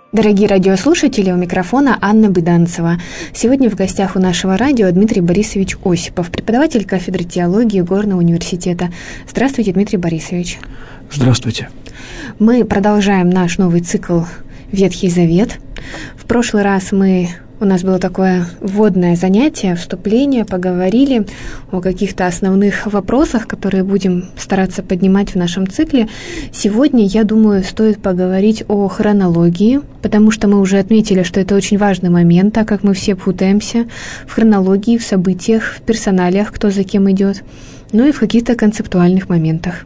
Дорогие радиослушатели, у микрофона Анна Быданцева. Сегодня в гостях у нашего радио Дмитрий Борисович Осипов, преподаватель кафедры теологии Горного университета. Здравствуйте, Дмитрий Борисович. Здравствуйте. Мы продолжаем наш новый цикл «Ветхий Завет». В прошлый раз у нас было такое вводное занятие, вступление, поговорили о каких-то основных вопросах, которые будем стараться поднимать в нашем цикле. Сегодня, я думаю, стоит поговорить о хронологии, потому что мы уже отметили, что это очень важный момент, так как мы все путаемся в хронологии, в событиях, в персоналиях, кто за кем идет, ну и в каких-то концептуальных моментах.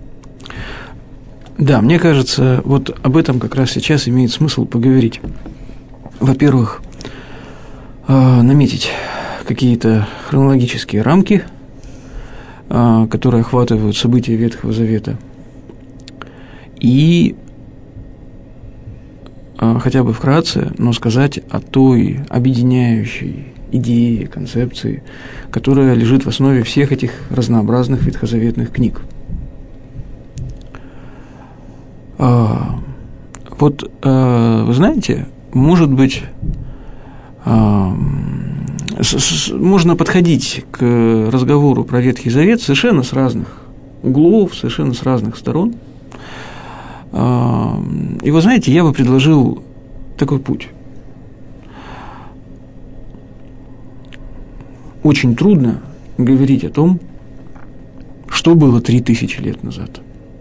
Да, мне кажется, вот об этом как раз сейчас имеет смысл поговорить. Во-первых, наметить какие-то хронологические рамки, которые охватывают события Ветхого Завета, и хотя бы вкратце, но сказать о той объединяющей идее, концепции, которая лежит в основе всех этих разнообразных ветхозаветных книг. Вот, вы знаете, может быть, можно подходить к разговору про Ветхий Завет совершенно с разных углов, совершенно с разных сторон. И вы знаете, я бы предложил такой путь. Очень трудно говорить о том, что было 3000 лет назад.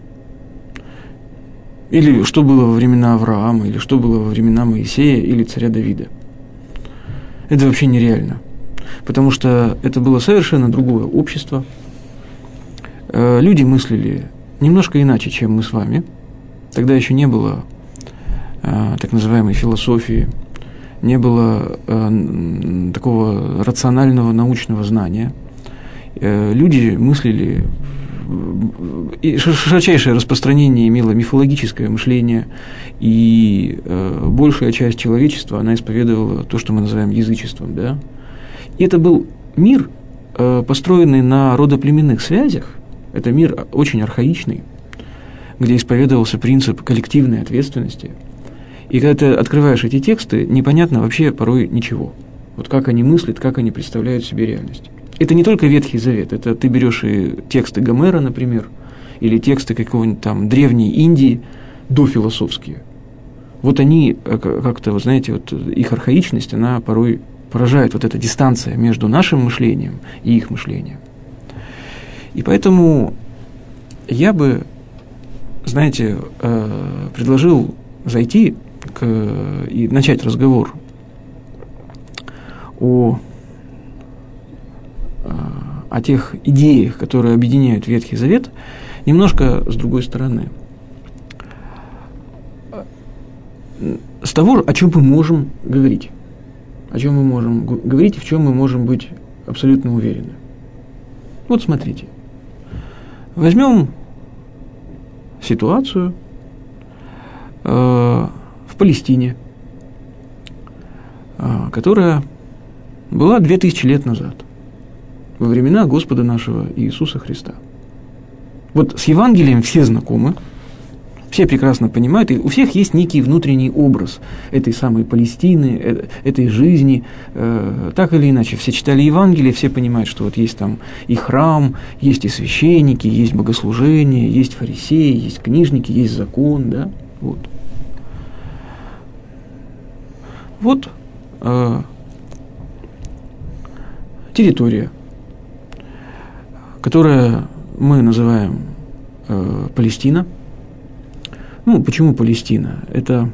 Или что было во времена Авраама, или что было во времена Моисея, или царя Давида. Это вообще нереально, потому что это было совершенно другое общество. Люди мыслили немножко иначе, чем мы с вами. Тогда еще не было так называемой философии, не было такого рационального научного знания. Люди мыслили, и широчайшее распространение имело мифологическое мышление, и большая часть человечества, она исповедовала то, что мы называем язычеством, да? И это был мир, построенный на родоплеменных связях, это мир очень архаичный, где исповедовался принцип коллективной ответственности, и когда ты открываешь эти тексты, непонятно вообще порой ничего, вот как они мыслят, как они представляют себе реальность. Это не только Ветхий Завет, это ты берешь и тексты Гомера, например, или тексты какого-нибудь там древней Индии, дофилософские. Вот они как-то, вы знаете, вот их архаичность, она порой поражает, вот эта дистанция между нашим мышлением и их мышлением. И поэтому я бы, знаете, предложил зайти и начать разговор о тех идеях, которые объединяют Ветхий Завет, немножко с другой стороны. С того, о чем мы можем говорить. О чем мы можем говорить и в чем мы можем быть абсолютно уверены. Вот смотрите. Возьмем ситуацию в Палестине, которая была 2000 лет назад, во времена Господа нашего Иисуса Христа. Вот с Евангелием все знакомы, все прекрасно понимают, и у всех есть некий внутренний образ этой самой Палестины, этой жизни. Так или иначе, все читали Евангелие, все понимают, что вот есть там и храм, есть и священники, есть богослужение, есть фарисеи, есть книжники, есть закон, да, вот. Вот территория, которую мы называем Палестина. Ну, почему Палестина? Это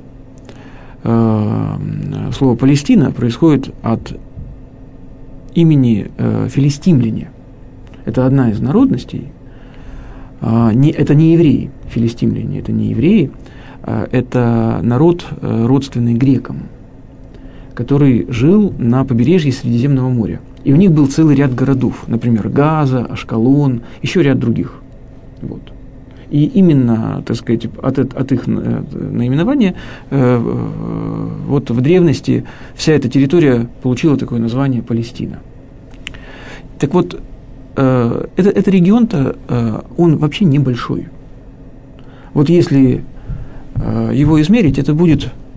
слово «Палестина» происходит от имени филистимляне. Это одна из народностей. Это не евреи, филистимляне, это не евреи, это народ, родственный грекам, который жил на побережье Средиземного моря. И у них был целый ряд городов, например, Газа, Ашкалон, еще ряд других. Вот. И именно, так сказать, от их наименования вот в древности вся эта территория получила такое название Палестина. Так вот, этот регион-то, он вообще небольшой. Вот если его измерить, это будет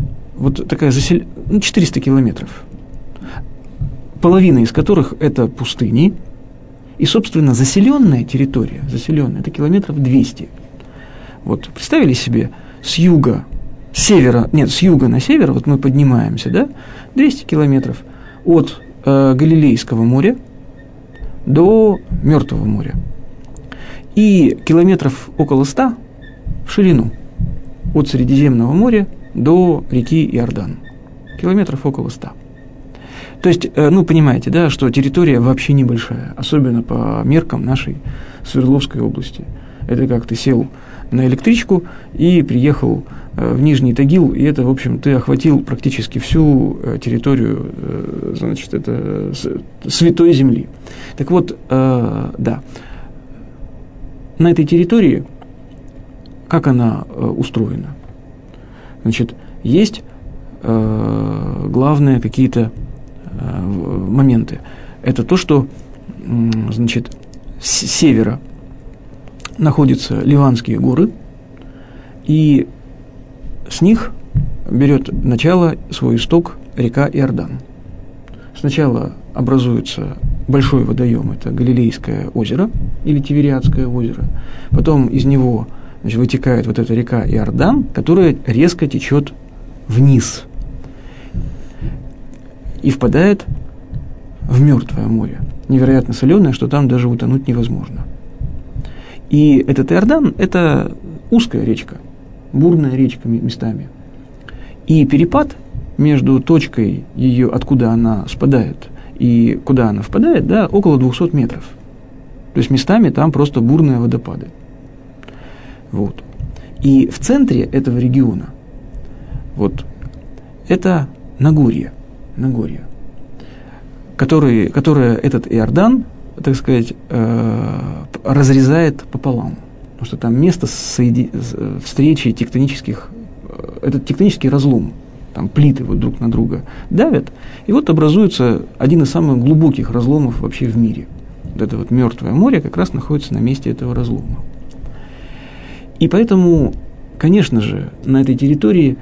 вот такая 400 километров, половина из которых это пустыни, и, собственно, заселенная территория, это километров 200. Вот представили себе с юга на север, вот мы поднимаемся, да, 200 километров от Галилейского моря до Мертвого моря. И километров около 100 в ширину от Средиземного моря до реки Иордан. Километров около 100. То есть, понимаете, да, что территория вообще небольшая, особенно по меркам нашей Свердловской области. Это как ты сел на электричку и приехал в Нижний Тагил, и это, в общем, ты охватил практически всю территорию, значит, это Святой Земли. Так вот, да, на этой территории, как она устроена? Значит, есть главные какие-то моменты. Это то, что, значит, с севера находятся Ливанские горы, и с них берет начало, свой исток река Иордан. Сначала образуется большой водоем, это Галилейское озеро или Тивериадское озеро. Потом из него, значит, вытекает вот эта река Иордан, которая резко течет вниз и впадает в Мертвое море. Невероятно соленое, что там даже утонуть невозможно. И этот Иордан – это узкая речка, бурная речка местами. И перепад между точкой ее, откуда она спадает, и куда она впадает, да, около 200 метров. То есть местами там просто бурные водопады. Вот. И в центре этого региона вот это Нагорье, которое этот Иордан, так сказать, разрезает пополам. Потому что там место встречи тектонических, этот тектонический разлом, там плиты вот друг на друга давят, и вот образуется один из самых глубоких разломов вообще в мире. Вот это вот Мертвое море как раз находится на месте этого разлома. И поэтому, конечно же, на этой территории,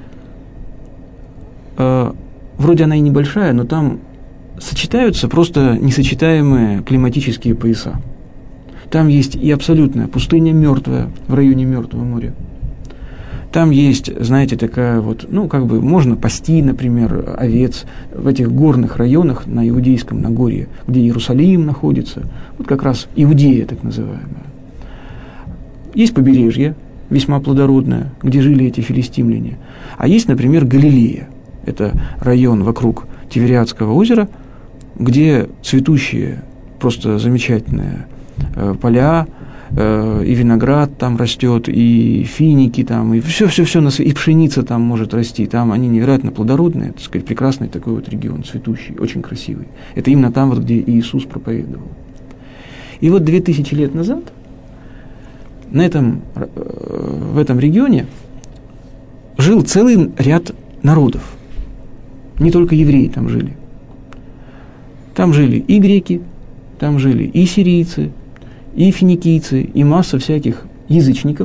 вроде она и небольшая, но там сочетаются просто несочетаемые климатические пояса. Там есть и абсолютная пустыня мертвая в районе Мертвого моря. Там есть, знаете, такая вот, можно пасти, например, овец в этих горных районах на Иудейском Нагорье, где Иерусалим находится, вот как раз Иудея так называемая. Есть побережье, весьма плодородное, где жили эти филистимляне. А есть, например, Галилея. Это район вокруг Тивериадского озера, где цветущие, просто замечательные поля, и виноград там растет, и финики там, и все, и пшеница там может расти. Там они невероятно плодородные, так сказать, прекрасный такой вот регион, цветущий, очень красивый. Это именно там, вот, где Иисус проповедовал. И вот 2000 лет назад в этом регионе жил целый ряд народов. Не только евреи там жили. Там жили и греки, там жили и сирийцы, и финикийцы, и масса всяких язычников.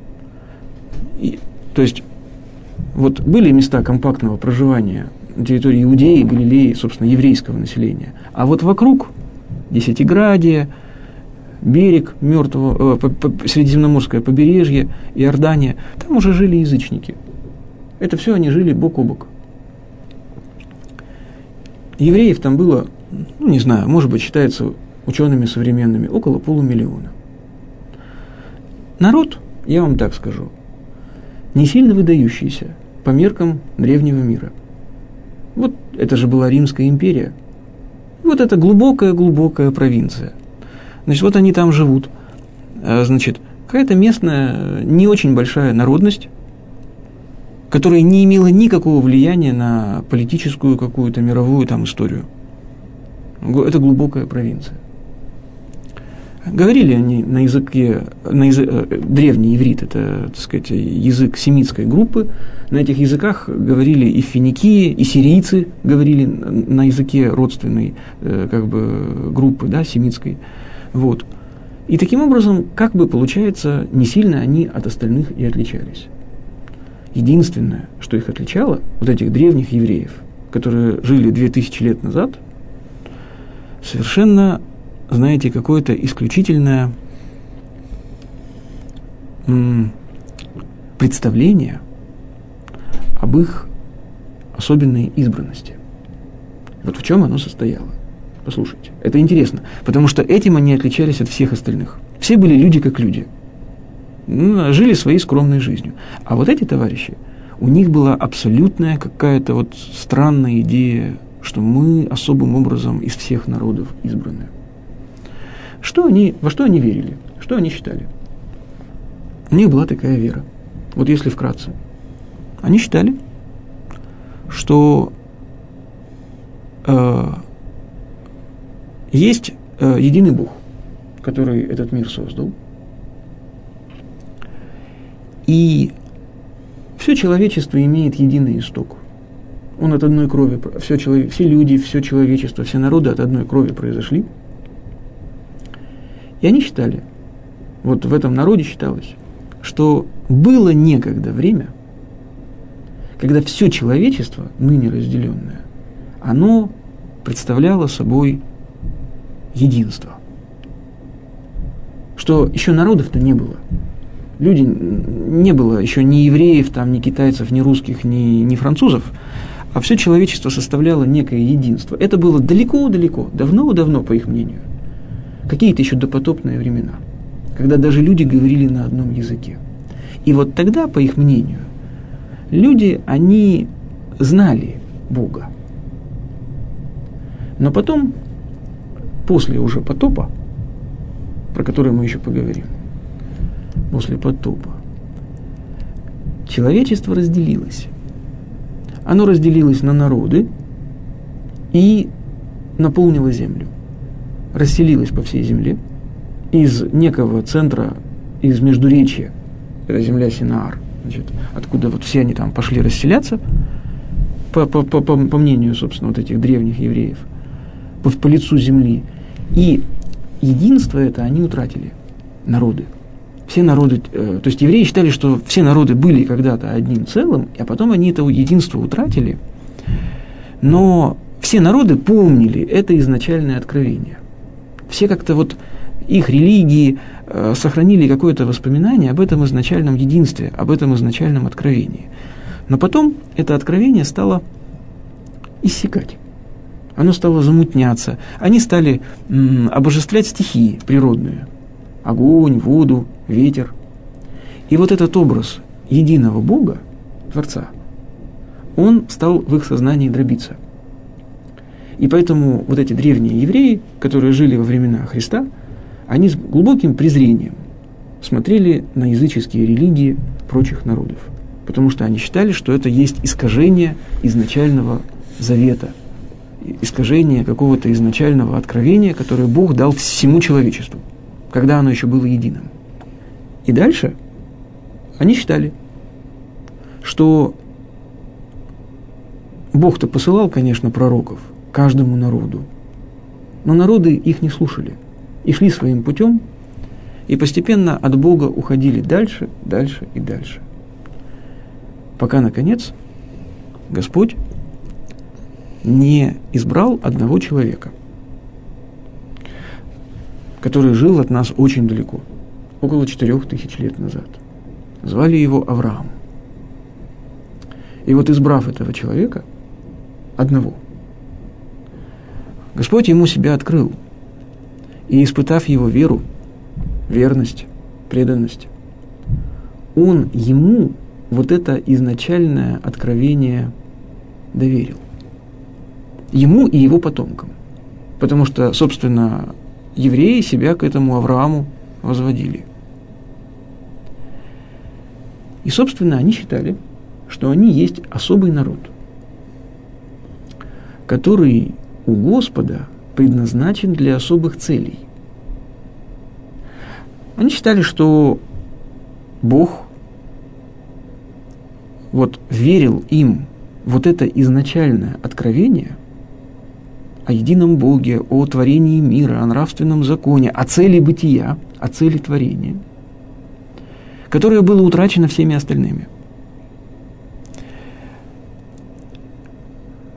То есть, вот были места компактного проживания на территории Иудеи, Галилеи, собственно, еврейского населения. А вот вокруг Десятиградия, берег Мертвого, Средиземноморское побережье, Иордания, там уже жили язычники. Это все они жили бок о бок. Евреев там было, не знаю, может быть, считается учеными современными, около 500 000. Народ, я вам так скажу, не сильно выдающийся по меркам древнего мира. Вот это же была Римская империя. Вот это глубокая провинция. Значит, вот они там живут. Значит, какая-то местная, не очень большая народность, которая не имела никакого влияния на политическую какую-то мировую там историю. Это глубокая провинция. Говорили они на языке, древний иврит, это, так сказать, язык семитской группы. На этих языках говорили и финикии, и сирийцы говорили на языке родственной группы, да, семитской. Вот. И таким образом, получается, не сильно они от остальных и отличались. Единственное, что их отличало, вот этих древних евреев, которые жили 2000 лет назад, совершенно, знаете, какое-то исключительное представление об их особенной избранности. Вот в чем оно состояло. Послушайте, это интересно, потому что этим они отличались от всех остальных. Все были люди как люди, жили своей скромной жизнью. А вот эти товарищи, у них была абсолютная какая-то вот странная идея, что мы особым образом из всех народов избраны. Во что они верили? Что они считали? У них была такая вера. Вот если вкратце. Они считали, что есть единый Бог, который этот мир создал. И все человечество имеет единый исток. Он от одной крови, все люди, все человечество, все народы от одной крови произошли. И они считали, вот в этом народе считалось, что было некогда время, когда все человечество, ныне разделенное, оно представляло собой единство. Что еще народов-то не было. Не было еще ни евреев, там, ни китайцев, ни русских, ни французов, а все человечество составляло некое единство. Это было далеко-далеко, давно-давно, по их мнению. Какие-то еще допотопные времена, когда даже люди говорили на одном языке. И вот тогда, по их мнению, люди, они знали Бога. Но потом, после уже потопа, про который мы еще поговорим, после потопа, человечество разделилось. Оно разделилось на народы и наполнило землю. Расселилось по всей земле из некого центра, из междуречья, это земля Синаар, значит, откуда вот все они там пошли расселяться, по мнению, собственно, вот этих древних евреев, по лицу земли. И единство это они утратили, народы. Все народы, то есть евреи считали, что все народы были когда-то одним целым, а потом они это единство утратили, но все народы помнили это изначальное откровение. Все как-то вот их религии сохранили какое-то воспоминание об этом изначальном единстве, об этом изначальном откровении. Но потом это откровение стало иссякать. Оно стало замутняться. Они стали обожествлять стихии природные. Огонь, воду, ветер. И вот этот образ единого Бога, Творца, он стал в их сознании дробиться. И поэтому вот эти древние евреи, которые жили во времена Христа, они с глубоким презрением смотрели на языческие религии прочих народов. Потому что они считали, что это есть искажение изначального завета, искажение какого-то изначального откровения, которое Бог дал всему человечеству, когда оно еще было единым. И дальше они считали, что Бог-то посылал, конечно, пророков каждому народу, но народы их не слушали и шли своим путем, и постепенно от Бога уходили дальше, дальше и дальше. Пока, наконец, Господь не избрал одного человека, который жил от нас очень далеко, около 4000 лет назад. Звали его Авраам. И вот избрав этого человека, одного, Господь ему себя открыл, и испытав его веру, верность, преданность, Он ему вот это изначальное откровение доверил. Ему и его потомкам. Потому что, собственно, евреи себя к этому Аврааму возводили. И, собственно, они считали, что они есть особый народ, который у Господа предназначен для особых целей. Они считали, что Бог вот верил им вот это изначальное откровение о едином Боге, о творении мира, о нравственном законе, о цели бытия, о цели творения, которое было утрачено всеми остальными.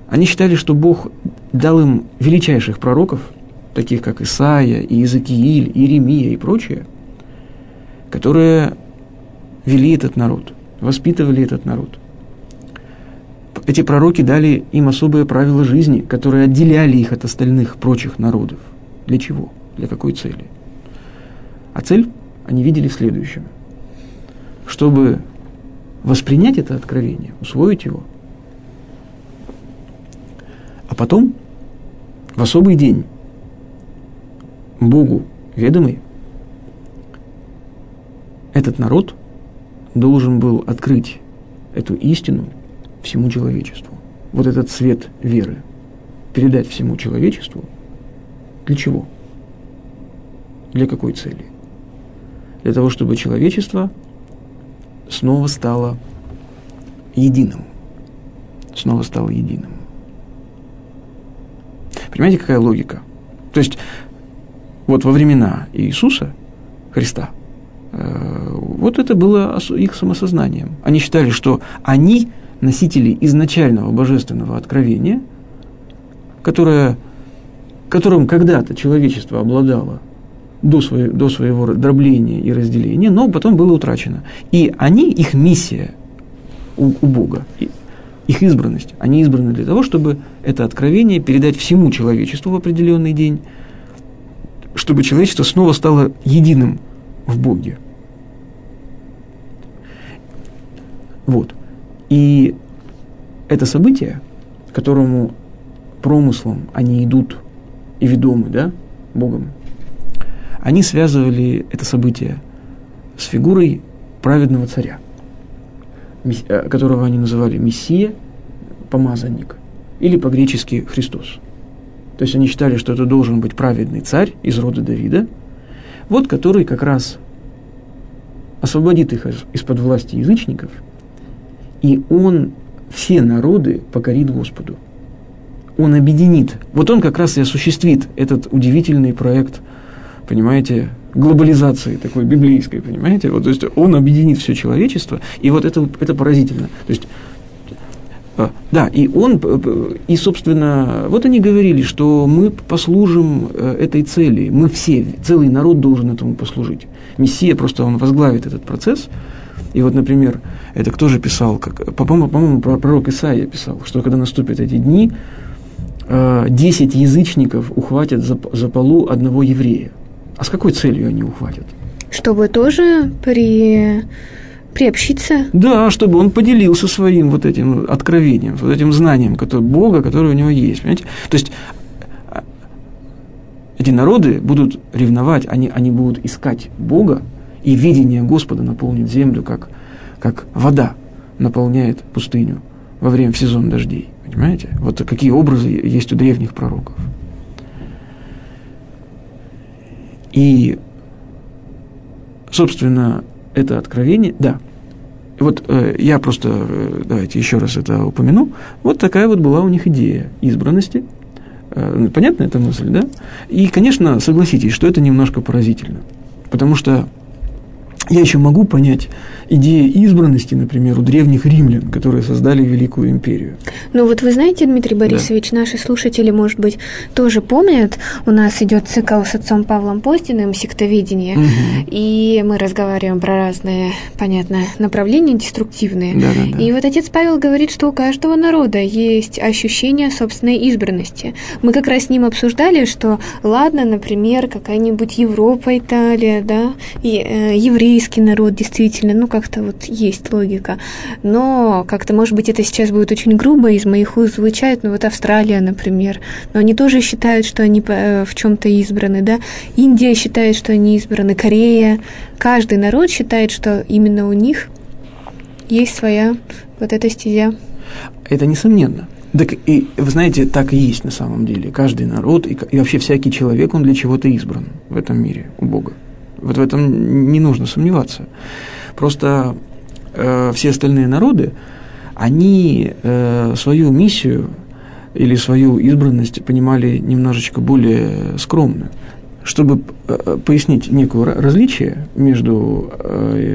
Они считали, что Бог дал им величайших пророков, таких как Исаия, и Иезекииль, и Иеремия и прочие, которые вели этот народ, воспитывали этот народ. Эти пророки дали им особые правила жизни, которые отделяли их от остальных прочих народов. Для чего? Для какой цели? А цель они видели в следующем. Чтобы воспринять это откровение, усвоить его, а потом в особый день Богу ведомый этот народ должен был открыть эту истину всему человечеству. Вот этот свет веры передать всему человечеству. Для чего? Для какой цели? Для того, чтобы человечество снова стало единым. Снова стало единым. Понимаете, какая логика? То есть, вот во времена Иисуса Христа, вот это было их самосознанием. Они считали, что они носители изначального божественного откровения, которым когда-то человечество обладало до своего дробления и разделения, но потом было утрачено. И они, их миссия у Бога, их избранность, они избраны для того, чтобы это откровение передать всему человечеству в определенный день, чтобы человечество снова стало единым в Боге. Вот. И это событие, которому промыслом они идут и ведомы, да, Богом, они связывали это событие с фигурой праведного царя, которого они называли Мессия, помазанник, или по-гречески Христос. То есть они считали, что это должен быть праведный царь из рода Давида, вот который как раз освободит их из-под власти язычников, и он все народы покорит Господу. Он объединит. Вот он как раз и осуществит этот удивительный проект, понимаете, глобализации такой библейской, понимаете? Вот, то есть он объединит все человечество, и вот это поразительно. То есть, да, и, собственно, вот они говорили, что мы послужим этой цели, мы все, целый народ должен этому послужить. Мессия просто, он возглавит этот процесс. И вот, например, это кто же писал, по-моему, пророк Исаия писал, что когда наступят эти дни, 10 язычников ухватят за полу одного еврея. А с какой целью они ухватят? Чтобы тоже приобщиться? Да, чтобы он поделился своим вот этим откровением, вот этим знанием Бога, которое у него есть. Понимаете? То есть эти народы будут ревновать, они будут искать Бога, и видение Господа наполнит землю, как вода наполняет пустыню в сезон дождей. Понимаете? Вот какие образы есть у древних пророков. И, собственно, это откровение, да. Вот я просто, давайте еще раз это упомяну. Вот такая вот была у них идея избранности. Понятна эта мысль, да? И, конечно, согласитесь, что это немножко поразительно. Потому что я еще могу понять идею избранности, например, у древних римлян, которые создали Великую империю. Ну вот вы знаете, Дмитрий Борисович, да. Наши слушатели, может быть, тоже помнят, у нас идет цикл с отцом Павлом Постиным «Сектоведение», и мы разговариваем про разные, понятно, направления деструктивные. Да. И вот отец Павел говорит, что у каждого народа есть ощущение собственной избранности. Мы как раз с ним обсуждали, что, ладно, например, какая-нибудь Европа, Италия, да, еврейский народ, действительно, ну, как-то вот есть логика. Но как-то, может быть, это сейчас будет очень грубо, из моих уст звучит, но вот Австралия, например, но они тоже считают, что они в чем-то избраны, да. Индия считает, что они избраны, Корея. Каждый народ считает, что именно у них есть своя вот эта стезя. Это несомненно. Так и, вы знаете, так и есть на самом деле. Каждый народ и вообще всякий человек, он для чего-то избран в этом мире у Бога. Вот в этом не нужно сомневаться. Просто все остальные народы, они свою миссию или свою избранность понимали немножечко более скромно. Чтобы пояснить некое различие между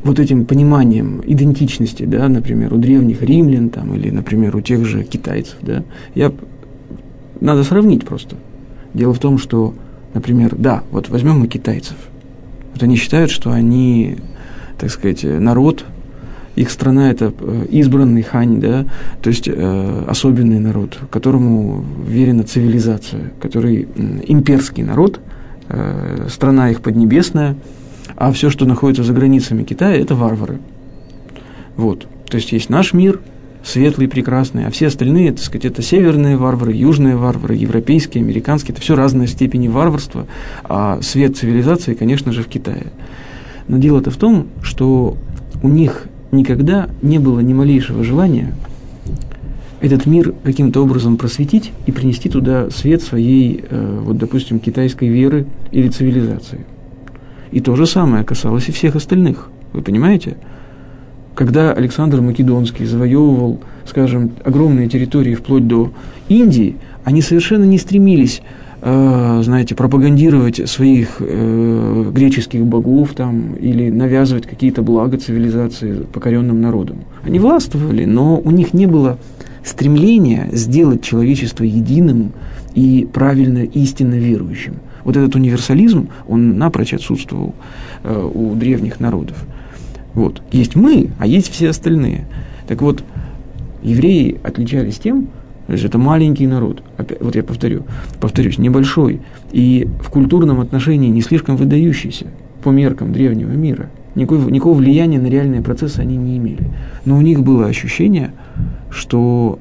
вот этим пониманием идентичности, да, например, у древних римлян там, или, например, у тех же китайцев, да, надо сравнить просто. Дело в том, что, например, да, вот возьмем мы китайцев. Вот они считают, что они, так сказать, народ, их страна – это избранный хань, да, то есть особенный народ, которому верена цивилизация, который имперский народ, страна их поднебесная, а все, что находится за границами Китая, это варвары. Вот. То есть есть наш мир, светлый, прекрасный, а все остальные, так сказать, это северные варвары, южные варвары, европейские, американские, это все разные степени варварства, а свет цивилизации, конечно же, в Китае. Но дело-то в том, что у них никогда не было ни малейшего желания этот мир каким-то образом просветить и принести туда свет своей, вот, допустим, китайской веры или цивилизации. И то же самое касалось и всех остальных. Вы понимаете? Когда Александр Македонский завоевывал, скажем, огромные территории вплоть до Индии, они совершенно не стремились, знаете, пропагандировать своих греческих богов там, или навязывать какие-то блага цивилизации покоренным народам. Они властвовали, но у них не было стремления сделать человечество единым и правильно, истинно верующим. Вот этот универсализм, он напрочь отсутствовал у древних народов. Вот. Есть мы, а есть все остальные. Так вот, евреи отличались тем, что это маленький народ. Опять, вот я повторюсь, небольшой и в культурном отношении не слишком выдающийся по меркам древнего мира. Никакого влияния на реальные процессы они не имели. Но у них было ощущение, что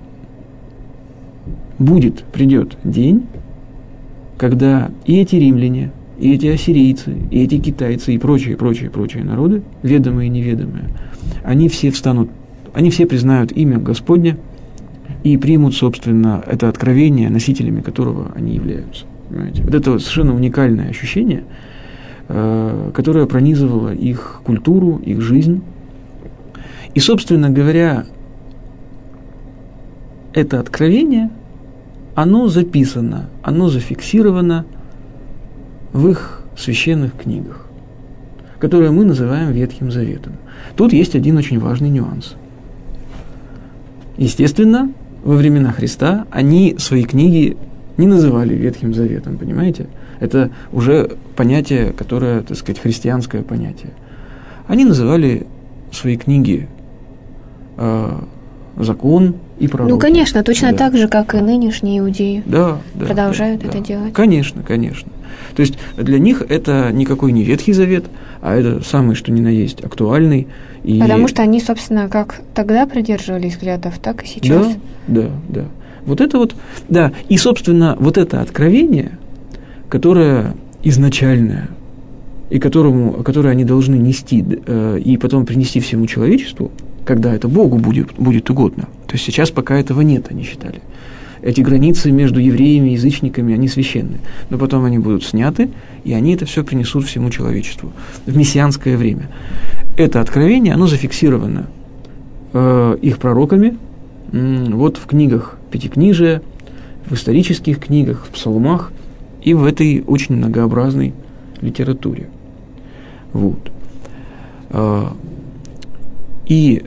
придет день, когда и эти римляне, и эти ассирийцы, и эти китайцы, и прочие народы, ведомые и неведомые, они все встанут, они все признают имя Господне и примут, собственно, это откровение, носителями которого они являются. Понимаете? Вот это вот совершенно уникальное ощущение, которое пронизывало их культуру, их жизнь. И, собственно говоря, это откровение, оно записано, оно зафиксировано в их священных книгах, которые мы называем Ветхим Заветом. Тут есть один очень важный нюанс. Естественно, во времена Христа они свои книги не называли Ветхим Заветом, понимаете? Это уже понятие, которое, так сказать, христианское понятие. Они называли свои книги закон и пророки. Ну, конечно, точно так же, как и нынешние иудеи продолжают это делать. Конечно. То есть для них это никакой не Ветхий Завет, а это самый, что ни на есть, актуальный. Потому что они, собственно, как тогда придерживались взглядов, так и сейчас. Да. Вот это вот, да. И, собственно, вот это откровение, которое изначальное, и которое они должны нести и потом принести всему человечеству, когда это Богу будет угодно. То есть сейчас пока этого нет, они считали. Эти границы между евреями и язычниками, они священны. Но потом они будут сняты, и они это все принесут всему человечеству в мессианское время. Это откровение, оно зафиксировано их пророками, вот в книгах Пятикнижия, в исторических книгах, в псалмах и в этой очень многообразной литературе. Вот. И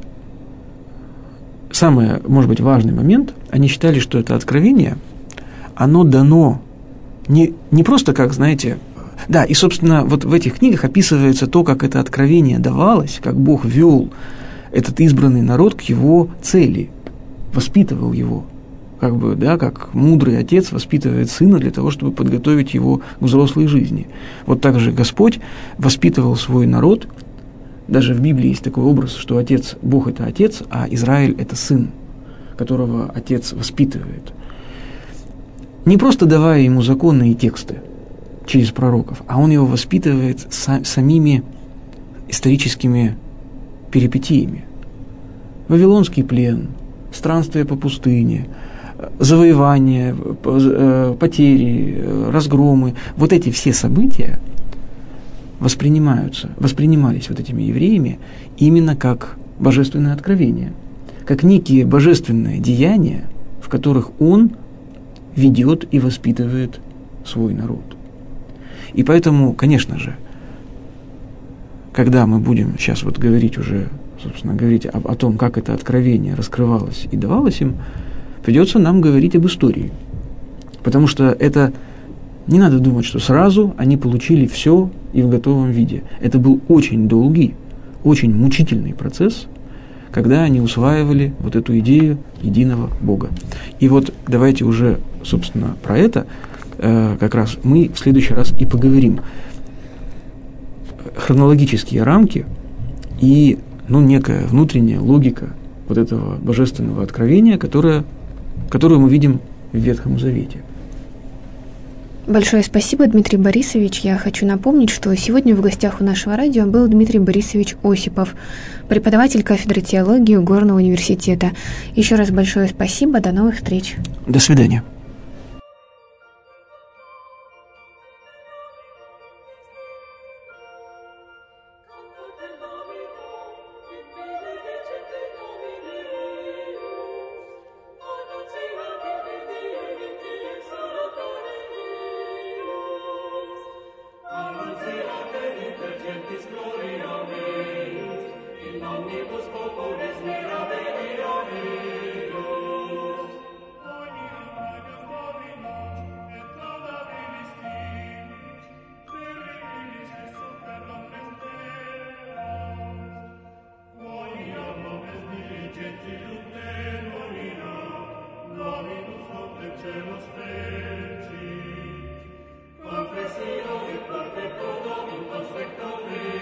самый, может быть, важный момент, они считали, что это откровение, оно дано не просто как, знаете, да, и, собственно, вот в этих книгах описывается то, как это откровение давалось, как Бог вел этот избранный народ к его цели, воспитывал его, как мудрый отец воспитывает сына для того, чтобы подготовить его к взрослой жизни. Вот так же Господь воспитывал свой народ. Даже в Библии есть такой образ, что Бог – это отец, а Израиль – это сын, которого отец воспитывает. Не просто давая ему законы и тексты через пророков, а он его воспитывает самими историческими перипетиями. Вавилонский плен, странствие по пустыне, завоевания, потери, разгромы – вот эти все события воспринимались вот этими евреями именно как божественное откровение, как некие божественные деяния, в которых он ведет и воспитывает свой народ. И поэтому, конечно же, когда мы будем сейчас вот говорить уже, собственно, говорить о том, как это откровение раскрывалось и давалось им, придется нам говорить об истории. Потому что это не надо думать, что сразу они получили все и в готовом виде. Это был очень долгий, очень мучительный процесс, когда они усваивали вот эту идею единого Бога. И вот давайте уже, собственно, про это как раз мы в следующий раз и поговорим. Хронологические рамки и некая внутренняя логика вот этого божественного откровения, которую мы видим в Ветхом Завете. Большое спасибо, Дмитрий Борисович. Я хочу напомнить, что сегодня в гостях у нашего радио был Дмитрий Борисович Осипов, преподаватель кафедры теологии Горного университета. Еще раз большое спасибо, до новых встреч. До свидания.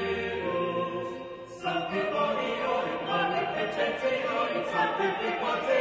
Sancti